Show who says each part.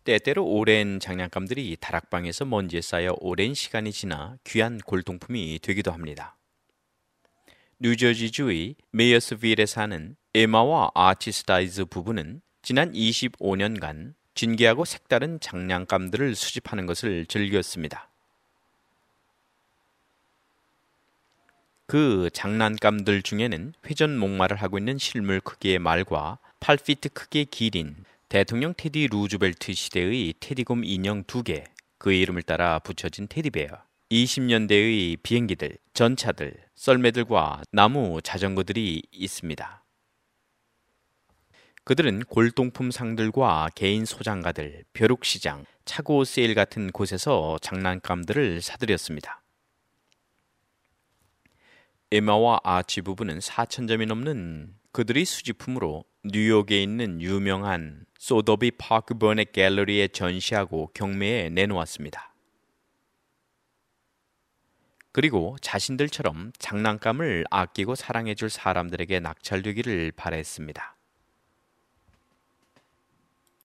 Speaker 1: 때때로 오랜 장난감들이 다락방에서 먼지에 쌓여 오랜 시간이 지나 귀한 골동품이 되기도 합니다. 뉴저지주의 메이어스빌에 사는 에마와 아치 스타이즈 부부는 지난 25년간 진귀하고 색다른 장난감들을 수집하는 것을 즐겼습니다. 그 장난감들 중에는 회전 목마를 하고 있는 실물 크기의 말과 8피트 크기의 기린, 대통령 테디 루즈벨트 시대의 테디곰 인형 2개, 그의 이름을 따라 붙여진 테디베어, 20년대의 비행기들, 전차들, 썰매들과 나무 자전거들이 있습니다. 그들은 골동품 상들과 개인 소장가들, 벼룩시장, 차고 세일 같은 곳에서 장난감들을 사들였습니다. 에마와 아치 부부는 4,000점이 넘는 그들의 수집품으로 뉴욕에 있는 유명한 소더비 파크 버넷 갤러리에 전시하고 경매에 내놓았습니다. 그리고 자신들처럼 장난감을 아끼고 사랑해줄 사람들에게 낙찰되기를 바랬습니다.